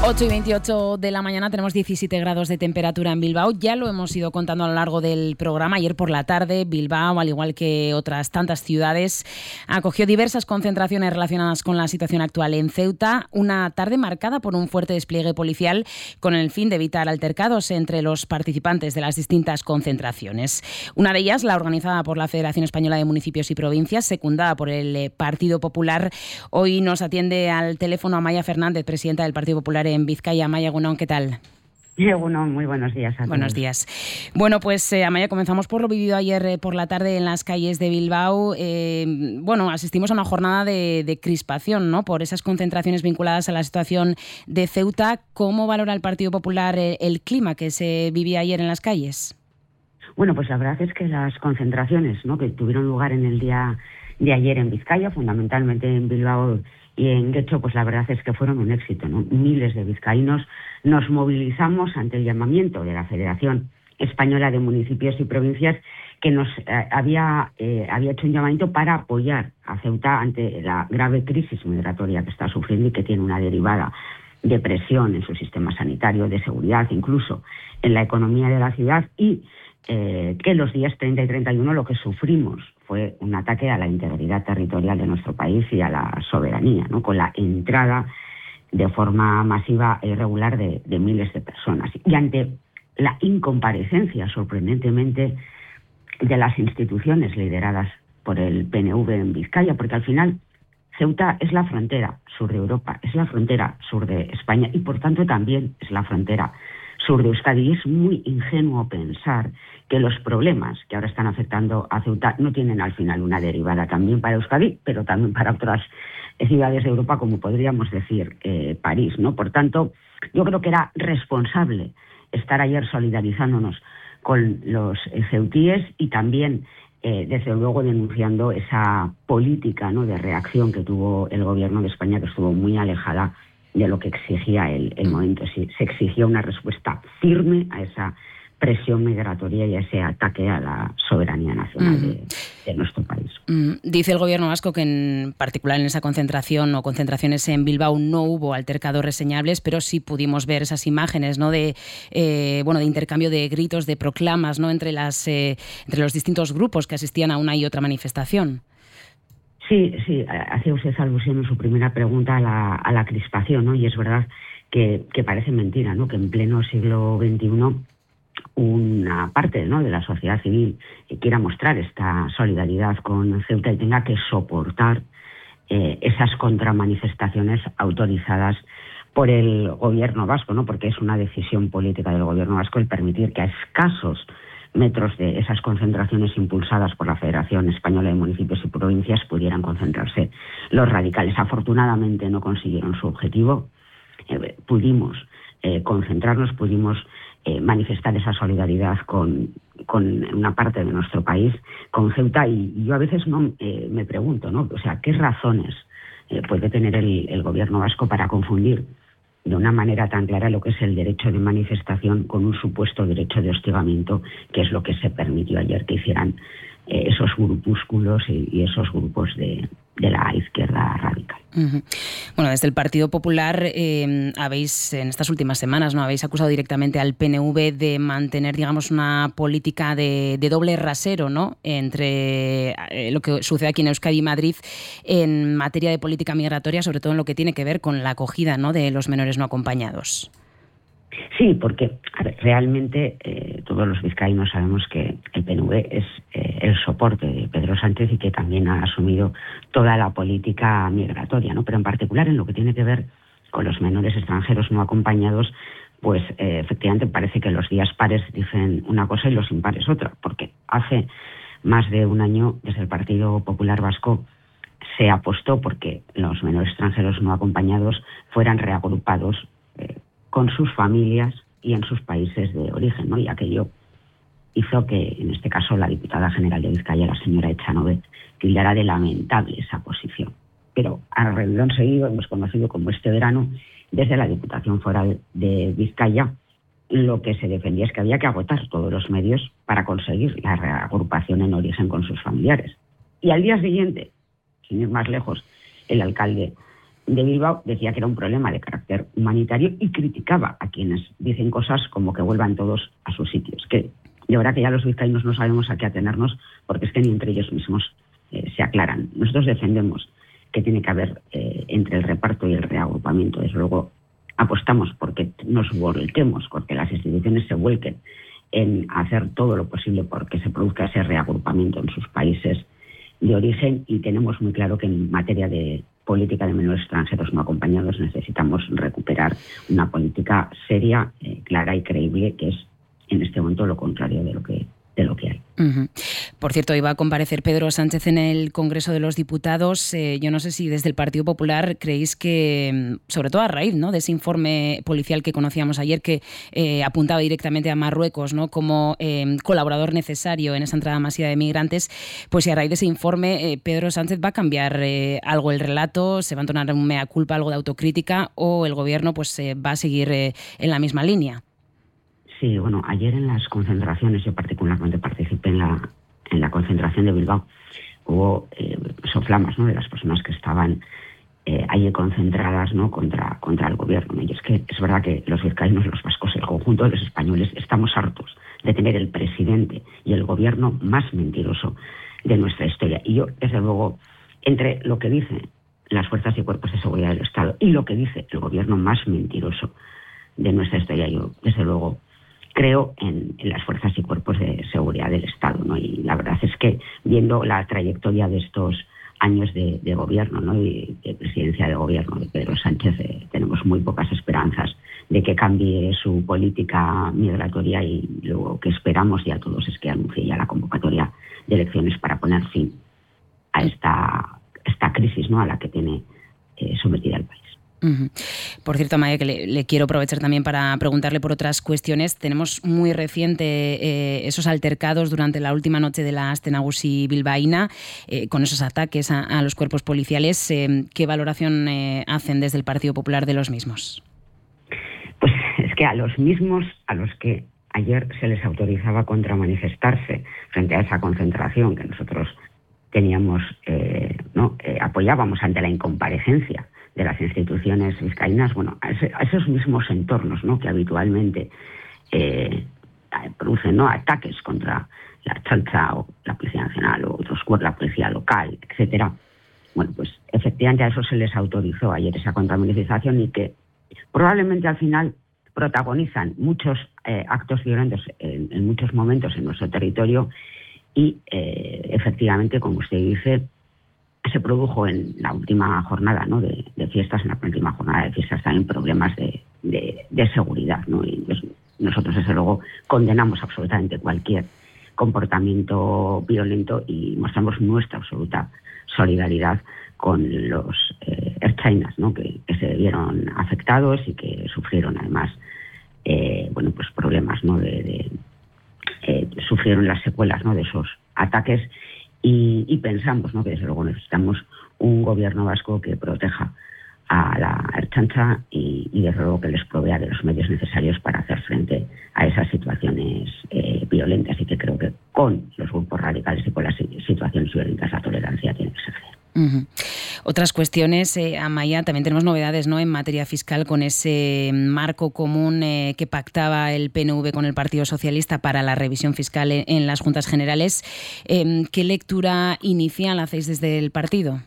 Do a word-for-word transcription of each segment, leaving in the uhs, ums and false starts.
ocho y veintiocho de la mañana, tenemos diecisiete grados de temperatura en Bilbao. Ya lo hemos ido contando a lo largo del programa. Ayer por la tarde, Bilbao, al igual que otras tantas ciudades, acogió diversas concentraciones relacionadas con la situación actual en Ceuta. Una tarde marcada por un fuerte despliegue policial con el fin de evitar altercados entre los participantes de las distintas concentraciones. Una de ellas, la organizada por la Federación Española de Municipios y Provincias, secundada por el Partido Popular. Hoy nos atiende al teléfono Amaia Fernández, presidenta del Partido Popular en Vizcaya. Amaia, Egunon, ¿qué tal? Egunon, muy buenos días a todos. Buenos días. Bueno, pues eh, Amaia, comenzamos por lo vivido ayer eh, por la tarde en las calles de Bilbao. Eh, bueno, asistimos a una jornada de, de crispación, ¿no?, por esas concentraciones vinculadas a la situación de Ceuta. ¿Cómo valora el Partido Popular eh, el clima que se vivía ayer en las calles? Bueno, pues la verdad es que las concentraciones, ¿no?, que tuvieron lugar en el día de ayer en Vizcaya, fundamentalmente en Bilbao y en Getxo, pues la verdad es que fueron un éxito, ¿no? Miles de vizcaínos nos movilizamos ante el llamamiento de la Federación Española de Municipios y Provincias, que nos eh, había, eh, había hecho un llamamiento para apoyar a Ceuta ante la grave crisis migratoria que está sufriendo y que tiene una derivada de presión en su sistema sanitario, de seguridad, incluso en la economía de la ciudad, y eh, que los días treinta y treinta y uno lo que sufrimos fue un ataque a la integridad territorial de nuestro país y a la soberanía, ¿no?, con la entrada de forma masiva e irregular de, de miles de personas. Y ante la incomparecencia, sorprendentemente, de las instituciones lideradas por el P N V en Vizcaya, porque al final Ceuta es la frontera sur de Europa, es la frontera sur de España y por tanto también es la frontera sur de Euskadi. Y es muy ingenuo pensar que los problemas que ahora están afectando a Ceuta no tienen al final una derivada también para Euskadi, pero también para otras ciudades de Europa, como podríamos decir eh, París, ¿no? Por tanto, yo creo que era responsable estar ayer solidarizándonos con los eh, ceutíes y también, eh, desde luego, denunciando esa política, ¿no?, de reacción que tuvo el gobierno de España, que estuvo muy alejada de lo que exigía el, el momento. Sí, se exigía una respuesta firme a esa presión migratoria y a ese ataque a la soberanía nacional mm. de, de nuestro país. Mm. Dice el gobierno vasco que en particular en esa concentración o concentraciones en Bilbao no hubo altercados reseñables, pero sí pudimos ver esas imágenes, ¿no?, de eh, bueno de intercambio de gritos, de proclamas, ¿no?, entre las eh, entre los distintos grupos que asistían a una y otra manifestación. Sí, sí, hacía usted alusión en su primera pregunta a la, a la crispación, ¿no? Y es verdad que, que parece mentira, ¿no?, que en pleno siglo veintiuno una parte, ¿no?, de la sociedad civil que quiera mostrar esta solidaridad con Ceuta y tenga que soportar eh, esas contramanifestaciones autorizadas por el gobierno vasco, ¿no?, porque es una decisión política del gobierno vasco el permitir que a escasos metros de esas concentraciones impulsadas por la Federación Española de Municipios y Provincias pudieran concentrarse los radicales. Afortunadamente no consiguieron su objetivo. Eh, pudimos eh, concentrarnos, pudimos eh, manifestar esa solidaridad con, con una parte de nuestro país, con Ceuta, y, y yo a veces no eh, me pregunto, ¿no?, o sea, ¿qué razones eh, puede tener el, el gobierno vasco para confundir de una manera tan clara lo que es el derecho de manifestación con un supuesto derecho de hostigamiento, que es lo que se permitió ayer que hicieran eh, esos grupúsculos y, y esos grupos de, de la izquierda radical? Uh-huh. Bueno, desde el Partido Popular eh, habéis, en estas últimas semanas, no habéis acusado directamente al P N V de mantener, digamos, una política de, de doble rasero, ¿no?, entre eh, lo que sucede aquí en Euskadi y Madrid en materia de política migratoria, sobre todo en lo que tiene que ver con la acogida, ¿no?, de los menores no acompañados. Sí, porque a ver, realmente eh, todos los vizcaínos sabemos que el P N V es eh, el soporte de Pedro Sánchez y que también ha asumido toda la política migratoria, ¿no? Pero en particular en lo que tiene que ver con los menores extranjeros no acompañados, pues eh, efectivamente parece que los días pares dicen una cosa y los impares otra, porque hace más de un año desde el Partido Popular Vasco se apostó porque los menores extranjeros no acompañados fueran reagrupados eh, con sus familias y en sus países de origen, ¿no? Y aquello hizo que, en este caso, la diputada general de Vizcaya, la señora Echanove, tildara de lamentable esa posición. Pero al renglón seguido hemos conocido como este verano, desde la Diputación Foral de Vizcaya, lo que se defendía es que había que agotar todos los medios para conseguir la reagrupación en origen con sus familiares. Y al día siguiente, sin ir más lejos, el alcalde de Bilbao decía que era un problema de carácter humanitario y criticaba a quienes dicen cosas como que vuelvan todos a sus sitios. Que de verdad que ya los vizcaínos no sabemos a qué atenernos, porque es que ni entre ellos mismos eh, se aclaran. Nosotros defendemos que tiene que haber eh, entre el reparto y el reagrupamiento. Desde luego apostamos porque nos volquemos, porque las instituciones se vuelquen en hacer todo lo posible porque se produzca ese reagrupamiento en sus países de origen, y tenemos muy claro que en materia de política de menores extranjeros no acompañados necesitamos recuperar una política seria, eh, clara y creíble, que es en este momento lo contrario de lo que de lo que hay. Uh-huh. Por cierto, iba a comparecer Pedro Sánchez en el Congreso de los Diputados. Eh, yo no sé si desde el Partido Popular creéis que, sobre todo a raíz, ¿no?, de ese informe policial que conocíamos ayer, que eh, apuntaba directamente a Marruecos, ¿no?, como eh, colaborador necesario en esa entrada masiva de migrantes, pues si a raíz de ese informe eh, Pedro Sánchez va a cambiar eh, algo el relato, se va a entonar un mea culpa, algo de autocrítica, o el Gobierno pues eh, va a seguir eh, en la misma línea. Sí, bueno, ayer en las concentraciones, yo particularmente participé en la, en la concentración de Bilbao, hubo eh, soflamas, ¿no?, de las personas que estaban eh, allí concentradas, ¿no?, contra, contra el gobierno. Y es que es verdad que los vizcaínos, los vascos, el conjunto de los españoles, estamos hartos de tener el presidente y el gobierno más mentiroso de nuestra historia. Y yo, desde luego, entre lo que dicen las fuerzas y cuerpos de seguridad del Estado y lo que dice el gobierno más mentiroso de nuestra historia, yo, desde luego, creo en, en las fuerzas y cuerpos de seguridad del Estado, ¿no? Y la verdad es que, viendo la trayectoria de estos años de, de gobierno, ¿no?, y de presidencia de gobierno de Pedro Sánchez, eh, tenemos muy pocas esperanzas de que cambie su política migratoria, y lo que esperamos ya todos es que anuncie ya la convocatoria de elecciones para poner fin a esta, esta crisis, ¿no?, a la que tiene eh, sometida el país. Uh-huh. Por cierto, Amaia, que le, le quiero aprovechar también para preguntarle por otras cuestiones. Tenemos muy reciente eh, esos altercados durante la última noche de la Aste Nagusi bilbaína, eh, con esos ataques a, a los cuerpos policiales. Eh, ¿Qué valoración eh, hacen desde el Partido Popular de los mismos? Pues es que a los mismos a los que ayer se les autorizaba contramanifestarse frente a esa concentración que nosotros teníamos, eh, no, eh, apoyábamos ante la incomparecencia de las instituciones vizcaínas, bueno, a, ese, a esos mismos entornos, ¿no?, que habitualmente eh, producen, ¿no?, ataques contra la Ertzaintza o la Policía Nacional o otros cuerpos, la Policía Local, etcétera. Bueno, pues efectivamente a eso se les autorizó ayer esa contramanifestación, y que probablemente al final protagonizan muchos eh, actos violentos en, en muchos momentos en nuestro territorio, y eh, efectivamente, como usted dice, se produjo en la última jornada, ¿no?, de, de fiestas, en la última jornada de fiestas también problemas de, de, de seguridad, ¿no? Y pues, nosotros, desde luego, condenamos absolutamente cualquier comportamiento violento y mostramos nuestra absoluta solidaridad con los eh, ertzainas, ¿no?, que, que se vieron afectados y que sufrieron además eh, bueno, pues problemas, ¿no?, de, de eh, sufrieron las secuelas, ¿no?, de esos ataques. Y, y pensamos, ¿no?, que desde luego necesitamos un gobierno vasco que proteja a la Ertzaintza y, y desde luego que les provea de los medios necesarios para hacer frente a esas situaciones eh, violentas, y que creo que con los grupos radicales y con las situaciones violentas la tolerancia tiene que ser cero. Uh-huh. Otras cuestiones, eh, Amaia, también tenemos novedades, ¿no?, en materia fiscal, con ese marco común eh, que pactaba el P N V con el Partido Socialista para la revisión fiscal en, en las Juntas Generales. Eh, ¿Qué lectura inicial hacéis desde el partido?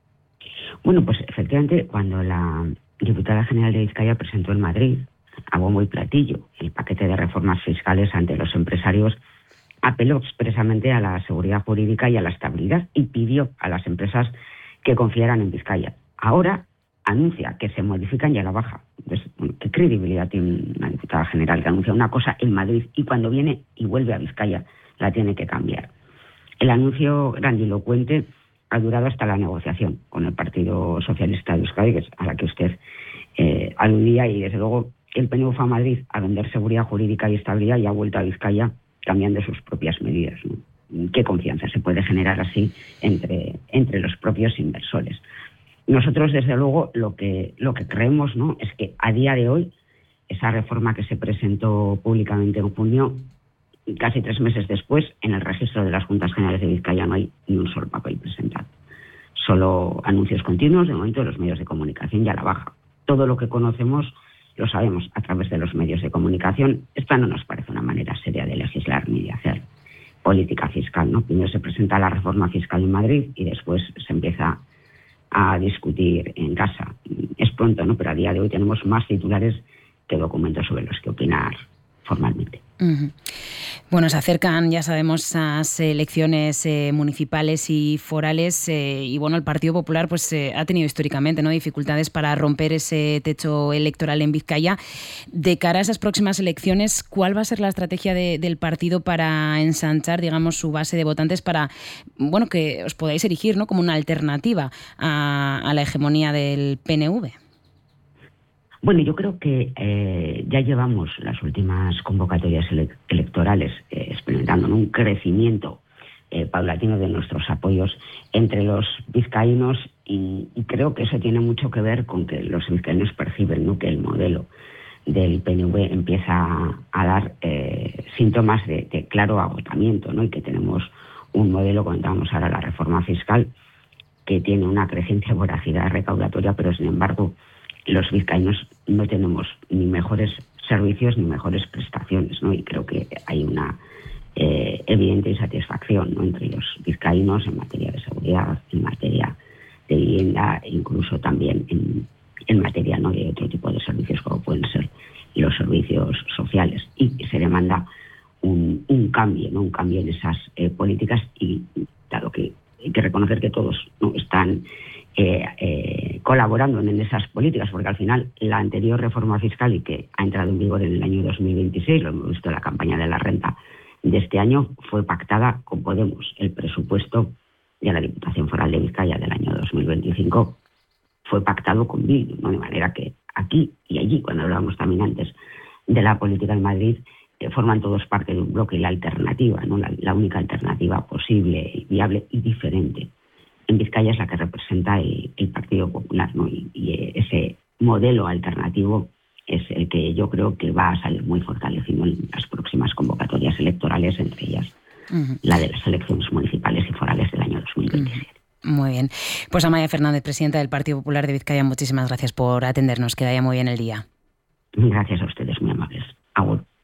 Bueno, pues efectivamente, cuando la diputada general de Vizcaya presentó en Madrid, a bombo y platillo, el paquete de reformas fiscales ante los empresarios, apeló expresamente a la seguridad jurídica y a la estabilidad, y pidió a las empresas que confiaran en Vizcaya. Ahora anuncia que se modifican y a la baja. Entonces, bueno, ¿qué credibilidad tiene una diputada general que anuncia una cosa en Madrid y cuando viene y vuelve a Vizcaya la tiene que cambiar? El anuncio grandilocuente ha durado hasta la negociación con el Partido Socialista de Euskadi, que es a la que usted eh, aludía, y desde luego el P N V fue a Madrid a vender seguridad jurídica y estabilidad y ha vuelto a Vizcaya cambiando sus propias medidas, ¿no? ¿Qué confianza se puede generar así entre, entre los propios inversores? Nosotros, desde luego, lo que, lo que creemos, ¿no?, es que a día de hoy, esa reforma que se presentó públicamente en junio, casi tres meses después, en el registro de las Juntas Generales de Vizcaya no hay ni un solo papel presentado. solo anuncios continuos, de momento los medios de comunicación ya a la baja. Todo lo que conocemos lo sabemos a través de los medios de comunicación. Esta no nos parece una manera seria de legislar ni de hacer política fiscal, ¿no? Primero se presenta la reforma fiscal en Madrid y después se empieza a discutir en casa. Es pronto, ¿no? Pero a día de hoy tenemos más titulares que documentos sobre los que opinar formalmente. Uh-huh. Bueno, se acercan, ya sabemos, esas elecciones eh, municipales y forales eh, y bueno, el Partido Popular pues eh, ha tenido históricamente, ¿no?, dificultades para romper ese techo electoral en Vizcaya. De cara a esas próximas elecciones, ¿cuál va a ser la estrategia de, del partido para ensanchar, digamos, su base de votantes para, bueno, que os podáis erigir, ¿no?, como una alternativa a, a la hegemonía del P N V? Bueno, yo creo que eh, ya llevamos las últimas convocatorias ele- electorales eh, experimentando, ¿no?, un crecimiento eh, paulatino de nuestros apoyos entre los vizcaínos y, y creo que eso tiene mucho que ver con que los vizcaínos perciben, ¿no?, que el modelo del P N V empieza a, a dar eh, síntomas de, de claro agotamiento, ¿no?, y que tenemos un modelo, comentábamos ahora la reforma fiscal, que tiene una creciente voracidad recaudatoria, pero sin embargo los vizcaínos no tenemos ni mejores servicios ni mejores prestaciones, ¿no? Y creo que hay una eh, evidente insatisfacción, ¿no?, entre los vizcaínos en materia de seguridad, en materia de vivienda, e incluso también en, en materia, ¿no?, de otro tipo de servicios como pueden ser los servicios sociales. Y se demanda un, un cambio, ¿no?, un cambio en esas eh, políticas y dado que hay que reconocer que todos, ¿no?, están Eh, eh, colaborando en esas políticas, porque al final la anterior reforma fiscal, y que ha entrado en vigor en el año dos mil veintiséis, lo hemos visto en la campaña de la renta de este año, fue pactada con Podemos. El presupuesto de la Diputación Foral de Vizcaya del año dos mil veinticinco fue pactado con Bildu, ¿no?, de manera que aquí y allí, cuando hablábamos también antes de la política en Madrid, eh, forman todos parte de un bloque, y la alternativa, ¿no?, la, la única alternativa posible, viable y diferente en Vizcaya es la que representa el, el Partido Popular, ¿no? Y, y ese modelo alternativo es el que yo creo que va a salir muy fortalecido en las próximas convocatorias electorales, entre ellas uh-huh. la de las elecciones municipales y forales del año dos mil veintisiete. Uh-huh. Muy bien. Pues Amaia Fernández, presidenta del Partido Popular de Vizcaya, muchísimas gracias por atendernos. Que vaya muy bien el día. Gracias a ustedes, muy amables. Agur.